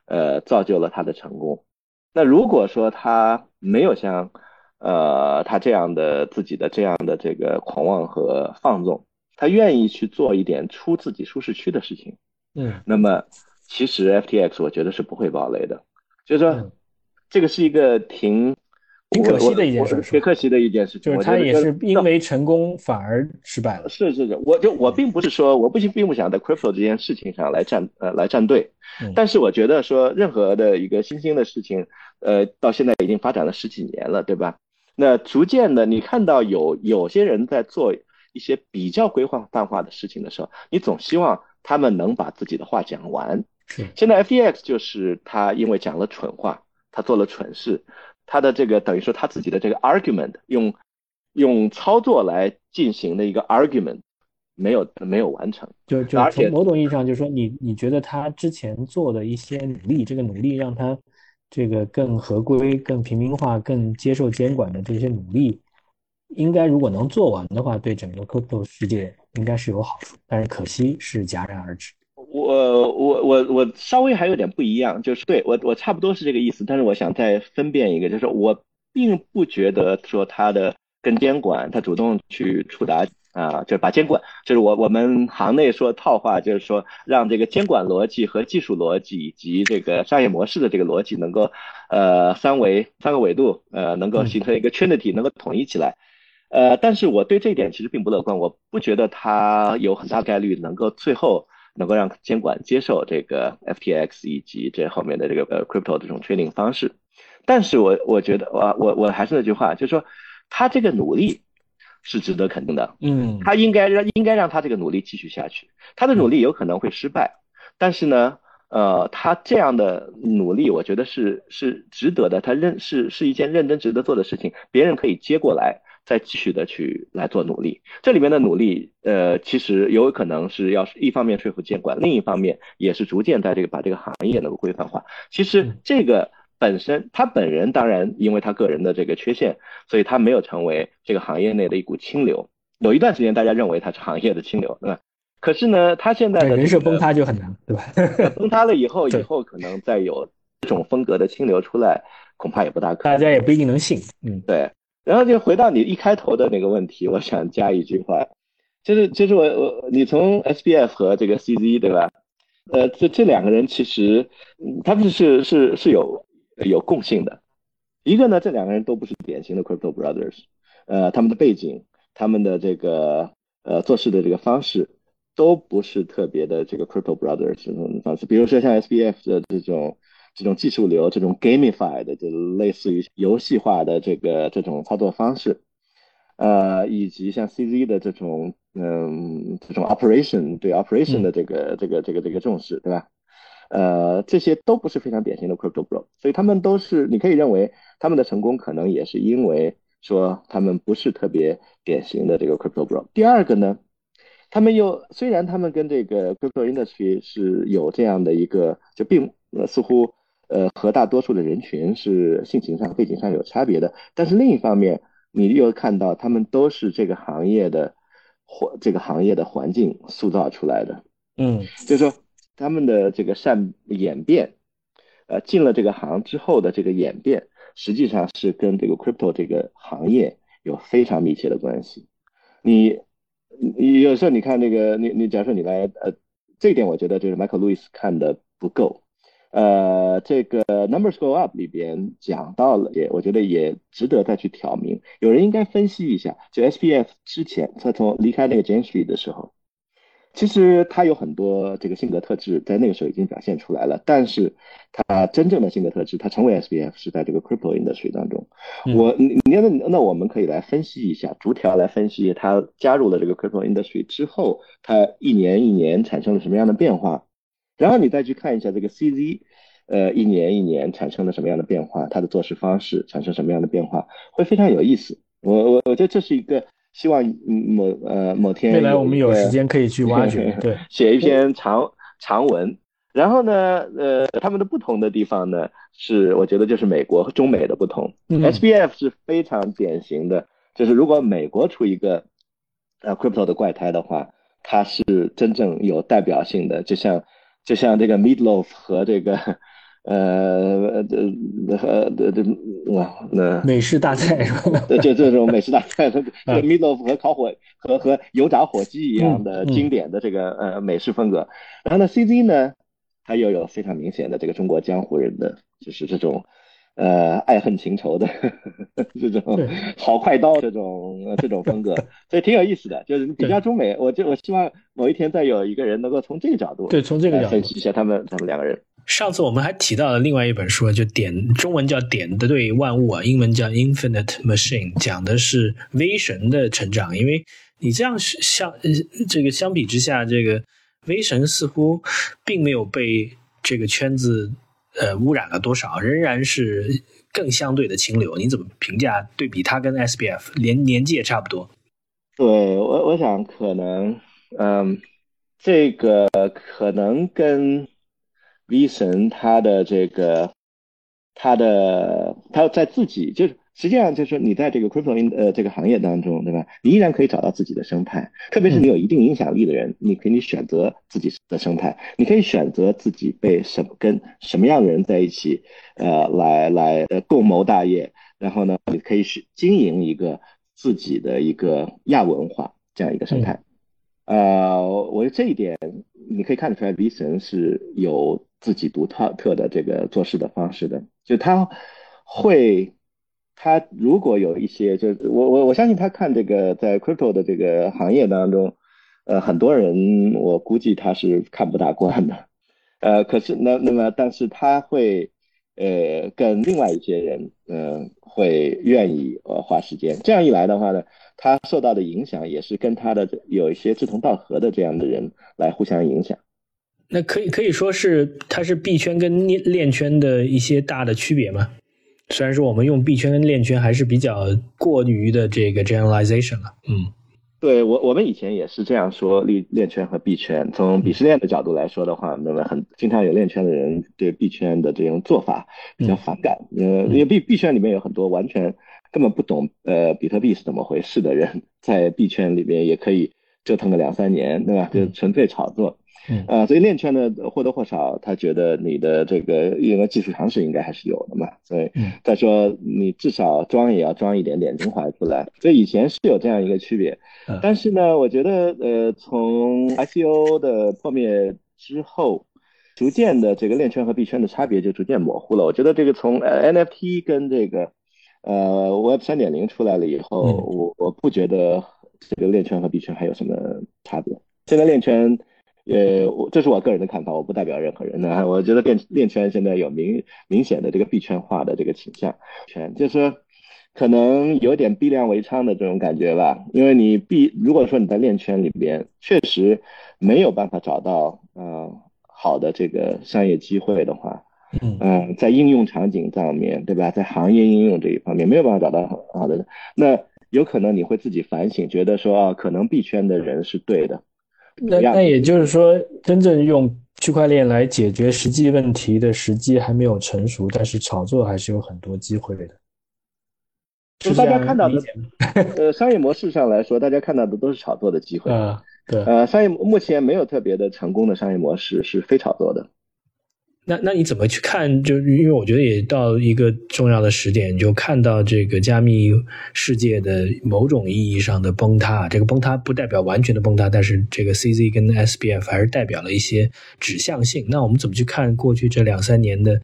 Speaker 1: 造就了他的成功。那如果说他没有像他这样的自己的这样的这个狂妄和放纵，他愿意去做一点出自己舒适区的事情，那么其实 FTX 我觉得是不会爆雷的，就是说这个是一个
Speaker 2: 挺可惜的一件事，是吧？
Speaker 1: 挺可惜的一件事情。
Speaker 2: 就是
Speaker 1: 我觉得
Speaker 2: 他也是因为成功反而失败了。
Speaker 1: 是，我并不是说并不想在 crypto 这件事情上来站队，但是我觉得说任何的一个新兴的事情，到现在已经发展了十几年了，对吧？那逐渐的，你看到有些人在做一些比较规范化的事情的时候，你总希望他们能把自己的话讲完。
Speaker 2: 是，
Speaker 1: 现在 FTX 就是他因为讲了蠢话，他做了蠢事，他的这个等于说他自己的这个 argument 用操作来进行的一个 argument 没有完成，
Speaker 2: 就
Speaker 1: 而且
Speaker 2: 从某种意义上，就是说你觉得他之前做的一些努力，这个努力让他这个更合规、更平民化、更接受监管的这些努力，应该如果能做完的话，对整个 crypto 世界应该是有好处。但是可惜是戛然而止。
Speaker 1: 我稍微还有点不一样，就是对我差不多是这个意思，但是我想再分辨一个，就是我并不觉得说他的跟监管，他主动去触达就是把监管，就是我们行内说套话，就是说让这个监管逻辑和技术逻辑以及这个商业模式的这个逻辑能够三个维度能够形成一个 trinity 能够统一起来。但是我对这一点其实并不乐观，我不觉得它有很大概率能够最后能够让监管接受这个 FTX 以及这后面的这个crypto 这种 trading 方式。但是我觉得我还是那句话，就是说他这个努力是值得肯定的，他应该让他这个努力继续下去，他的努力有可能会失败，但是呢。他这样的努力，我觉得是值得的，是一件认真值得做的事情，别人可以接过来，再继续的去来做努力。这里面的努力，其实有可能是要一方面说服监管，另一方面也是逐渐在把这个行业能够规范化。其实这个本身，他本人当然因为他个人的这个缺陷，所以他没有成为这个行业内的一股清流。有一段时间，大家认为他是行业的清流，对吧？可是呢，他现在的
Speaker 2: 人设崩塌就很难，对吧？
Speaker 1: 崩塌了以后可能再有这种风格的清流出来，恐怕也不大可能。
Speaker 2: 大家也不一定能信。
Speaker 1: 对。然后就回到你一开头的那个问题，我想加一句话，就是你从 SBF 和这个 CZ 对吧？这两个人其实他们是有共性的。一个呢，这两个人都不是典型的 Crypto Brothers，他们的背景，他们的这个做事的这个方式。都不是特别的这个 Crypto Brothers 这种方式，比如说像 SBF 的这种技术流，这种 gamify 的，就类似于游戏化的这种操作方式，以及像 CZ 的这种 operation 对 operation 的这个重视，对吧？这些都不是非常典型的 Crypto Bro，所以他们都是你可以认为他们的成功可能也是因为说他们不是特别典型的这个 Crypto Bro。第二个呢？虽然他们跟这个 crypto industry 是有这样的一个，似乎和大多数的人群是性情上背景上有差别的，但是另一方面，你又看到他们都是这个行业的环境塑造出来的，就是说他们的这个演变，进了这个行之后的这个演变，实际上是跟这个 crypto 这个行业有非常密切的关系。你有时候你看那个，假如说你来这一点我觉得就是 Michael Lewis 看的不够。这个 Numbers Go Up 里边讲到了，我觉得也值得再去挑明。有人应该分析一下，就 SPF 之前他从离开那个 Jane Street 的时候，其实他有很多这个性格特质在那个时候已经表现出来了，但是他真正的性格特质，他成为 SBF 是在这个 crypto industry 当中。那我们可以来分析一下，逐条来分析他加入了这个 crypto industry 之后，他一年一年产生了什么样的变化，然后你再去看一下这个 CZ，一年一年产生了什么样的变化，他的做事方式产生什么样的变化，会非常有意思。我觉得这是一个。希望某天
Speaker 2: 未来我们有时间可以去挖掘，对，
Speaker 1: 写一篇长文。然后呢，他们的不同的地方呢，是我觉得就是美国和中美的不同。SBF 是非常典型的，就是如果美国出一个crypto 的怪胎的话，它是真正有代表性的，就像这个 Meatloaf 和这个
Speaker 2: 美式大菜是吧？
Speaker 1: 就这种美食大菜，这个 meatloaf 和烤火和油炸火鸡一样的经
Speaker 2: 嗯
Speaker 1: 典的这个美式风格。然后呢，CZ 呢，他又有非常明显的这个中国江湖人的，就是这种爱恨情仇的这种
Speaker 2: 对
Speaker 1: 好快刀这种风格，所以挺有意思的。就是比较
Speaker 2: 对
Speaker 1: 中美，我希望某一天再有一个人能够从这个角度
Speaker 2: 对，从这个角度。
Speaker 1: 来分析一下他们两个人。
Speaker 2: 上次我们还提到了另外一本书，就中文叫《点的对万物》啊，英文叫《Infinite Machine》，讲的是威神的成长。因为你这样相比之下，这个威神似乎并没有被这个圈子污染了多少，仍然是更相对的清流。你怎么评价对比他跟 SBF 年纪也差不多？
Speaker 1: 对，我想可能，这个可能跟 V 神他在自己就是实际上就是说你在这个 crypto 这个行业当中，对吧？你依然可以找到自己的生态，特别是你有一定影响力的人，你可以选择自己的生态，你可以选择自己跟什么样的人在一起，来共谋大业，然后呢，你可以经营一个自己的一个亚文化这样一个生
Speaker 2: 嗯
Speaker 1: 态。我觉得这一点你可以看得出来，李神是有自己独特的这个做事的方式的。就会，他如果有一些，就是我相信他看这个在 crypto 的这个行业当中，很多人我估计他是看不大惯的。可是那么，但是他会，跟另外一些人，会愿意花时间。这样一来的话呢，他受到的影响也是跟他的有一些志同道合的这样的人来互相影响。
Speaker 2: 那可以说是它是币圈跟链圈的一些大的区别吗？虽然说我们用币圈跟链圈还是比较过于的这个 generalization 了，
Speaker 1: 对，我们以前也是这样说链圈和币圈。从鄙视链的角度来说的话，那么经常有链圈的人对币圈的这种做法比较反感。因为币圈里面有很多完全根本不懂比特币是怎么回事的人，在币圈里面也可以折腾个2-3年，对吧？就纯粹炒作。所以链圈呢或多或少，他觉得你的这个因为技术常识应该还是有的嘛，所以再说你至少装也要装一点点情怀出来，所以以前是有这样一个区别。但是呢，我觉得从 ICO 的破灭之后，逐渐的这个链圈和币圈的差别就逐渐模糊了。我觉得这个从NFT 跟这个Web 3.0出来了以后，我不觉得这个链圈和币圈还有什么差别。现在链圈这是我个人的看法，我不代表任何人呢。我觉得链圈现在有明显的这个币圈化的这个倾向，就是可能有点逼良为娼的这种感觉吧。因为如果说你在链圈里边确实没有办法找到好的这个商业机会的话，在应用场景上面，对吧？在行业应用这一方面没有办法找到好的，那有可能你会自己反省，觉得说可能币圈的人是对的。
Speaker 2: 那也就是说，真正用区块链来解决实际问题的时机还没有成熟，但是炒作还是有很多机会的。
Speaker 1: 就是大家看到的，商业模式上来说，大家看到的都是炒作的机会。
Speaker 2: 对。
Speaker 1: 商业目前没有特别的成功的商业模式是非炒作的。
Speaker 2: 那你怎么去看？就是因为我觉得也到一个重要的时点，就看到这个加密世界的某种意义上的崩塌。这个崩塌不代表完全的崩塌，但是这个 CZ 跟 SBF 还是代表了一些指向性。那我们怎么去看过去这2-3年的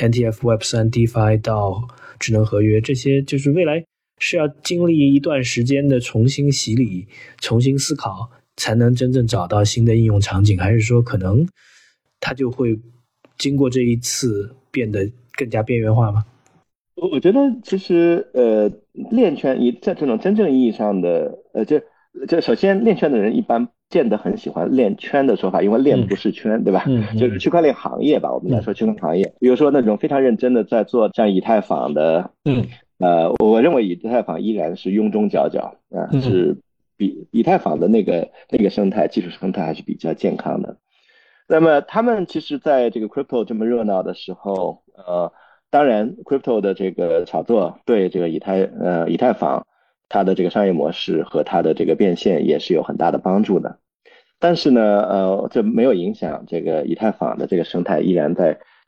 Speaker 2: NFT、Web3、DeFi 到智能合约这些？就是未来是要经历一段时间的重新洗礼、重新思考，才能真正找到新的应用场景，还是说可能它就会经过这一次变得更加边缘化吗？
Speaker 1: 我觉得其实链圈在这种真正意义上的就首先链圈的人一般见得很喜欢链圈的说法，因为链不是圈，对吧？就是区块链行业吧，我们来说区块链行业，比如说那种非常认真的在做像以太坊的，我认为以太坊依然是庸中角角是比以太坊的那个生态技术生态还是比较健康的。那么他们其实在这个 crypto 这么热闹的时候，当然 crypto 的这个炒作对这个以太坊它的这个商业模式和它的这个变现也是有很大的帮助的。但是呢，这没有影响这个以太坊的这个生态依然在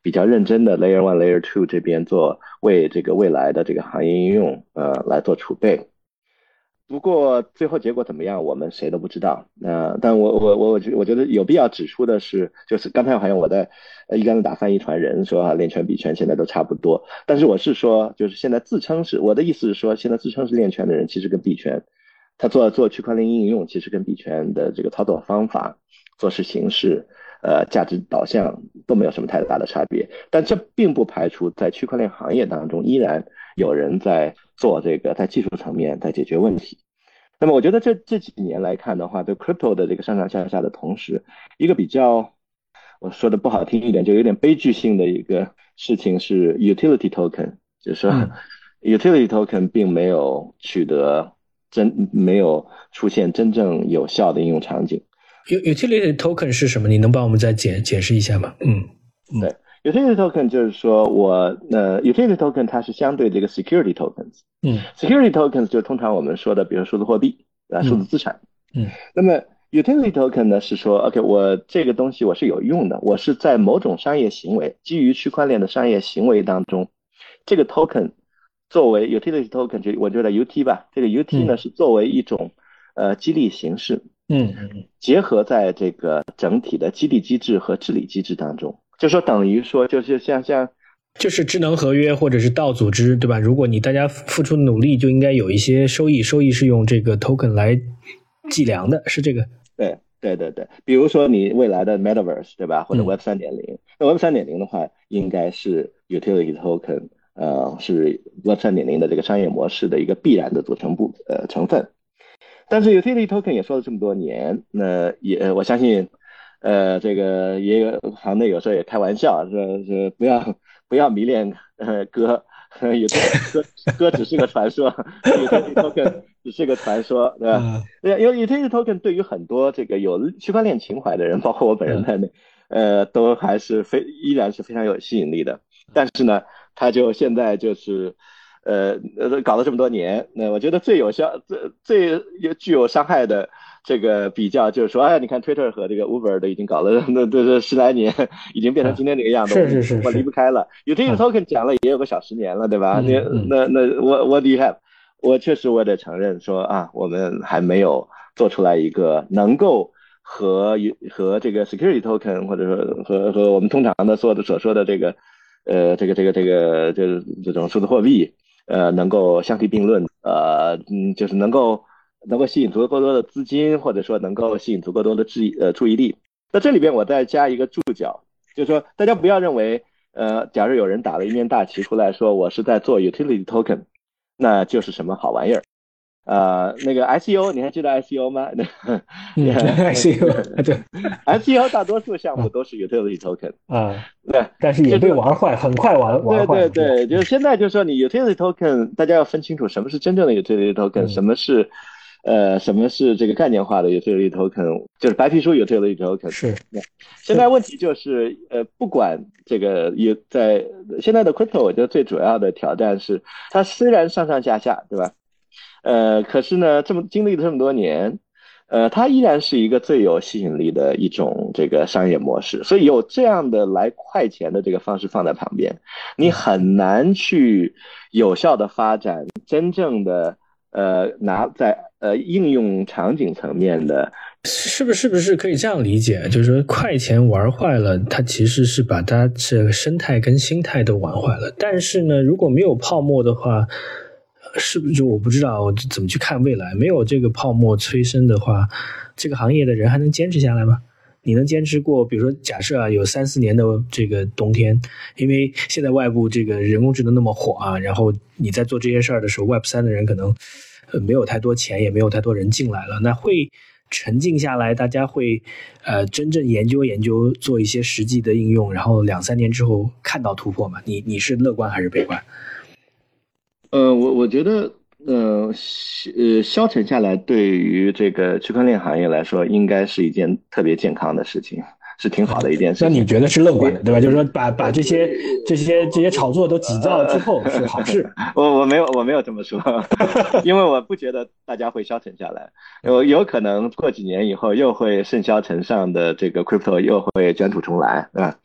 Speaker 1: 比较认真的 Layer 1 Layer 2这边为这个未来的这个行业应用来做储备。不过最后结果怎么样，我们谁都不知道。但我觉得有必要指出的是，就是刚才好像我在一竿子打翻一船人，说链权币权现在都差不多。但是我是说，就是现在我的意思是说，现在自称是链权的人，其实跟币权，他做区块链应用，其实跟币权的这个操作方法、做事形式、价值导向都没有什么太大的差别。但这并不排除在区块链行业当中，依然有人在做这个，在技术层面在解决问题。那么我觉得这几年来看的话，对 crypto 的这个上上下下的同时，一个比较我说的不好听一点，就有点悲剧性的一个事情是 utility token， 就是说utility token 并没有没有出现真正有效的应用场景。
Speaker 2: Utility token 是什么？你能帮我们再解释一下吗？
Speaker 1: 对。Utility token 就是说utility token 它是相对这个 security tokens。security tokens 就通常我们说的，比如数字货币数字资产。那么 utility token 呢是说 OK， 我这个东西我是有用的，我是在某种商业行为，基于区块链的商业行为当中，这个 token 作为 utility token， 我就叫 UT 吧，这个 UT 呢是作为一种激励形式，结合在这个整体的激励机制和治理机制当中。就说等于说就是像
Speaker 2: 就是智能合约或者是道组织，对吧？如果你大家付出努力，就应该有一些收益是用这个 token 来计量的，是这个？
Speaker 1: 对，比如说你未来的 Metaverse， 对吧？或者 Web 3.0，那 Web 3.0的话，应该是 utility token， 是 Web 3.0的这个商业模式的一个必然的组成成分。但是 utility token 也说了这么多年，那我相信。这个也有行内有时候也开玩笑，说不要迷恋歌，歌只是个传说，utility token 只是个传说，对吧？因为 utility token 对于很多这个有区块链情怀的人，包括我本人在内，都还是依然是非常有吸引力的。但是呢，它就现在就是搞了这么多年，那我觉得最有效、最具有伤害的。这个比较就是说，你看 Twitter 和这个 Uber 都已经搞了这10来年，已经变成今天这个样子，我离不开了。utility token 讲了也有个小10年了，对吧？那what do you have？ 我确实我得承认说我们还没有做出来一个能够和这个 security token 或者说和我们通常的所说的这个就是这种数字货币能够相提并论，就是能够吸引足够多的资金，或者说能够吸引足够多的注意力。那这里边我再加一个注脚，就是说大家不要认为假如有人打了一面大旗出来说我是在做 utility token， 那就是什么好玩意儿。那个 ICO 你还记得 ICO 吗
Speaker 2: ？ICO 对
Speaker 1: ，ICO 大多数项目都是 utility token
Speaker 2: 对，但是也被玩坏，很快玩坏。
Speaker 1: 对，就是现在就是说你 utility token， 大家要分清楚什么是真正的 utility token，什么是这个概念化的 utility token， 就是白皮书 utility token。
Speaker 2: 是。
Speaker 1: 现在问题就是不管这个在现在的 crypto， 我觉得最主要的挑战是它虽然上上下下，对吧？可是呢，经历了这么多年，它依然是一个最有吸引力的一种这个商业模式。所以有这样的来快钱的这个方式放在旁边，你很难去有效的发展真正的拿在应用场景层面的。
Speaker 2: 是不是可以这样理解？就是说快钱玩坏了，它其实是把它这个生态跟心态都玩坏了。但是呢，如果没有泡沫的话，是不是我不知道我怎么去看未来？没有这个泡沫催生的话，这个行业的人还能坚持下来吗？你能坚持过？比如说，假设有3-4年的这个冬天，因为现在外部这个人工智能那么火然后你在做这些事儿的时候 ，Web 3的人可能没有太多钱，也没有太多人进来了，那会沉静下来，大家会真正研究，做一些实际的应用，然后2-3年之后看到突破吗？你是乐观还是悲观？
Speaker 1: 我觉得消沉下来对于这个区块链行业来说，应该是一件特别健康的事情，是挺好的一件事情。
Speaker 2: 那你觉得是乐观的，对吧？就是说把这些炒作都挤造之后是好事。
Speaker 1: 我没有这么说，因为我不觉得大家会消沉下来，有可能过几年以后又会甚嚣尘上的这个 crypto 又会卷土重来，对吧？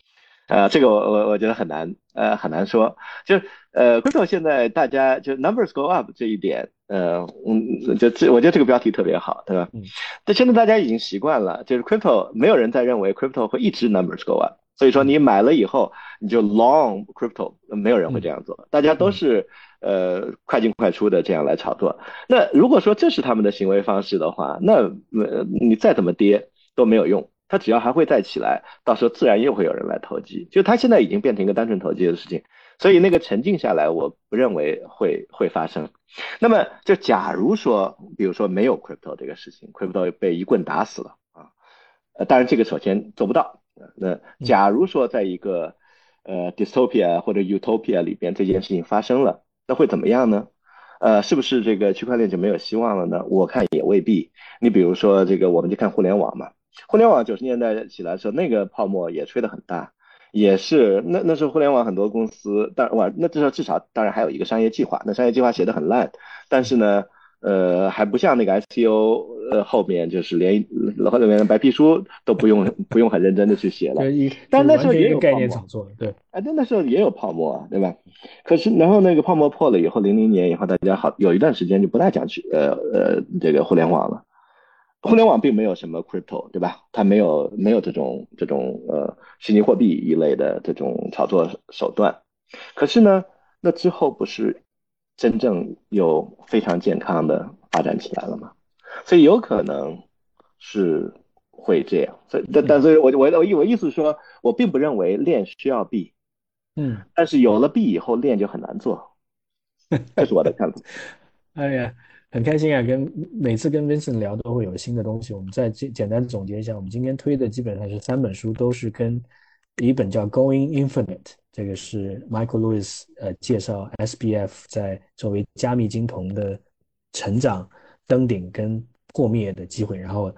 Speaker 1: 这个我觉得很难说，就crypto 现在大家就 numbers go up 这一点，我觉得这个标题特别好，对吧？
Speaker 2: 嗯
Speaker 1: 但现在大家已经习惯了，就是 crypto 没有人再认为 crypto 会一直 numbers go up，所以说你买了以后你就 long crypto，没有人会
Speaker 2: 嗯
Speaker 1: 这样做，大家都
Speaker 2: 嗯
Speaker 1: 是快进快出的这样来炒作。那如果说这是他们的行为方式的话，那你再怎么跌都没有用。它只要还会再起来，到时候自然又会有人来投机。就它现在已经变成一个单纯投机的事情，所以那个沉静下来，我不认为会发生。那么就假如说，比如说没有 crypto 这个事情，crypto 被一棍打死了啊，当然这个首先做不到。那
Speaker 2: 嗯
Speaker 1: 假如说在一个dystopia 或者 utopia 里边这件事情发生了，那会怎么样呢？是不是这个区块链就没有希望了呢？我看也未必。你比如说这个，我们就看互联网嘛，互联网90年代起来的时候，那个泡沫也吹得很大，也是那时候互联网很多公司，那至少当然还有一个商业计划，那商业计划写得很烂，但是呢，还不像那个 SEO，后面就是连后面的白皮书都不用很认真的去写了，
Speaker 2: 就是
Speaker 1: 但那时候也
Speaker 2: 完全一个概
Speaker 1: 有泡沫。
Speaker 2: 念炒作，对。
Speaker 1: 哎，那时候也有泡沫啊，对吧？可是，然后那个泡沫破了以后，00年以后，大家有一段时间就不太讲这个互联网了。互联网并没有什么 crypto，对吧？它没有这种虚拟货币一类的这种炒作手段。可是呢，那之后不是真正有非常健康的发展起来了吗？所以有可能是会这样。所以我意思是说，我并不认为链需要币，
Speaker 2: 嗯。
Speaker 1: 但是有了币以后，链就很难做，这是我的看法。
Speaker 2: 哎呀，很开心啊！每次跟 Vincent 聊都会有新的东西。我们再简单的总结一下，我们今天推的基本上是3本书，都是跟一本叫《Going Infinite》，这个是 Michael Lewis 介绍 SBF 在作为加密金童的成长、登顶跟破灭的机会。然后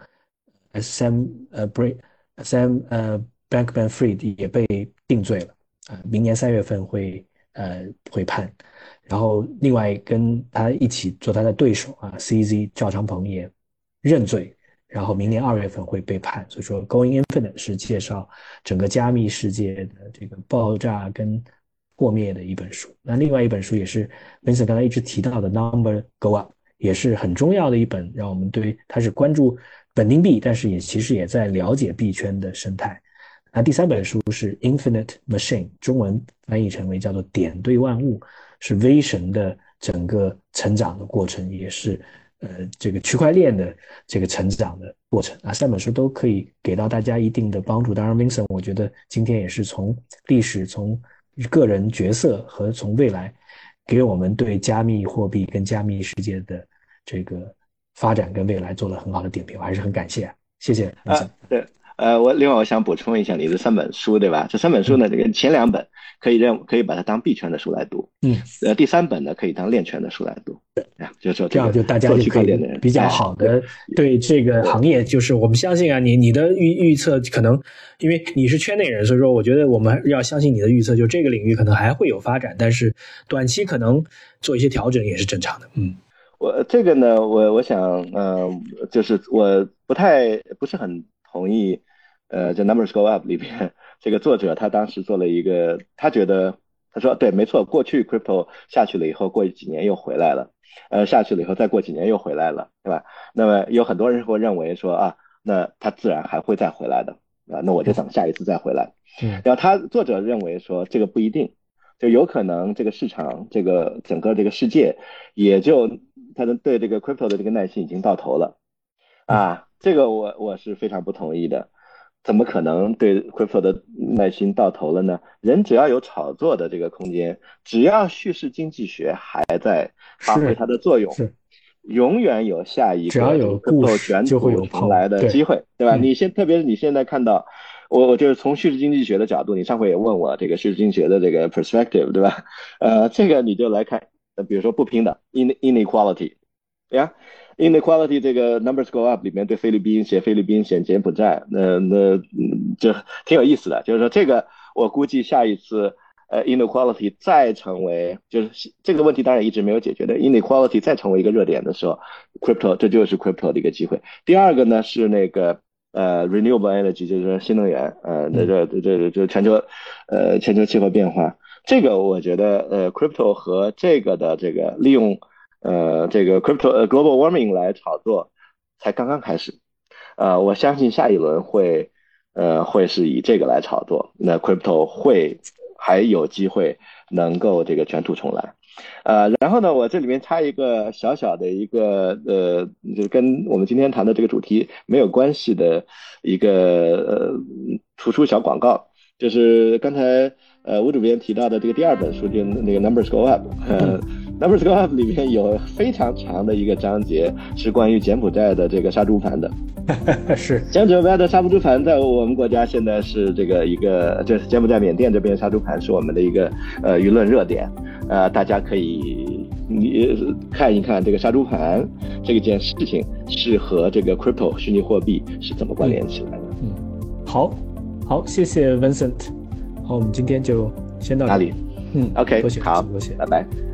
Speaker 2: Sam Bankman-Fried 也被定罪了，明年3月份会判。然后另外跟他一起做他的对手CZ 赵长鹏也认罪，然后明年2月份会被判。所以说《Going Infinite》是介绍整个加密世界的这个爆炸跟破灭的一本书。那另外一本书也是 Vincent 刚才一直提到的《Number Go Up》，也是很重要的一本，让我们他是关注本命币，但是其实也在了解币圈的生态。那第3本书是《Infinite Machine》，中文翻译成为叫做点对万物，是 V 神的整个成长的过程，也是这个区块链的这个成长的过程3本书都可以给到大家一定的帮助。当然 Vincent 我觉得今天也是从历史、从个人角色和从未来，给我们对加密货币跟加密世界的这个发展跟未来做了很好的点评，我还是很感谢，谢谢 Vincent。
Speaker 1: 对，另外我想补充一下你的3本书，对吧？这3本书
Speaker 2: 嗯
Speaker 1: 呢，这个前2本可以把它当币圈的书来读，
Speaker 2: 嗯，
Speaker 1: 第3本呢可以当链圈的书来读，就是说
Speaker 2: 这样就大家
Speaker 1: 做区
Speaker 2: 就可以
Speaker 1: 块链的人，
Speaker 2: 比较好的对这个行业，就是我们相信你的预测可能，因为你是圈内人，所以说我觉得我们要相信你的预测，就这个领域可能还会有发展，但是短期可能做一些调整也是正常的。
Speaker 1: 我这个呢，我想，就是我不是很同意，这 Numbers Go Up 里边这个作者他当时做了一个，他觉得他说对，没错，过去 crypto 下去了以后，过几年又回来了，下去了以后再过几年又回来了，对吧？那么有很多人会认为说那他自然还会再回来的，那我就等下一次再回来。
Speaker 2: 嗯
Speaker 1: 然后作者认为说这个不一定，就有可能这个市场，这个整个这个世界，也就他的对这个 crypto 的这个耐心已经到头了
Speaker 2: 嗯
Speaker 1: 这个我是非常不同意的。怎么可能对 crypto 的耐心到头了呢？人只要有炒作的这个空间，只要叙事经济学还在发挥它的作用，
Speaker 2: 是，
Speaker 1: 永远有下一
Speaker 2: 只要
Speaker 1: 个这个
Speaker 2: 有故
Speaker 1: crypto
Speaker 2: 事就会
Speaker 1: 卷土
Speaker 2: 有泡沫，
Speaker 1: 重来的
Speaker 2: 对。
Speaker 1: 机会，对吧？
Speaker 2: 嗯
Speaker 1: 特别是你现在看到，我就是从叙事经济学的角度，你上回也问我这个叙事经济学的这个 perspective，对吧？这个你就来看，比如说不平等 inequality，对呀。Inequality 这个 Numbers Go Up 里面对菲律宾写柬埔寨，这挺有意思的。就是说这个我估计下一次inequality 再成为就是这个问题当然一直没有解决的 inequality 再成为一个热点的时候，crypto 这就是 crypto 的一个机会。第二个呢是那个 renewable energy 就是新能源，这全球气候变化，这个我觉得crypto 和这个的这个利用这个 crypto global warming 来炒作才刚刚开始，我相信下一轮会是以这个来炒作，那 crypto 还有机会能够这个卷土重来。然后呢，我这里面插一个小小的一个就跟我们今天谈的这个主题没有关系的一个突出小广告，就是刚才吴主编提到的这个第二本书，就那个 Numbers Go Up，Numbers Go Up 里面有非常长的一个章节是关于柬埔寨的这个杀猪盘的。
Speaker 2: 是
Speaker 1: 柬埔寨的杀猪盘在我们国家现在是这个就是柬埔寨缅甸这边杀猪盘是我们的一个舆论热点，大家可以看一看这个杀猪盘这件事情是和这个 crypto 虚拟货币是怎么关联起来的。
Speaker 2: 好，谢谢 Vincent。好，我们今天就先到这里。
Speaker 1: OK，
Speaker 2: 多谢，
Speaker 1: 好，
Speaker 2: 多谢，
Speaker 1: 拜拜。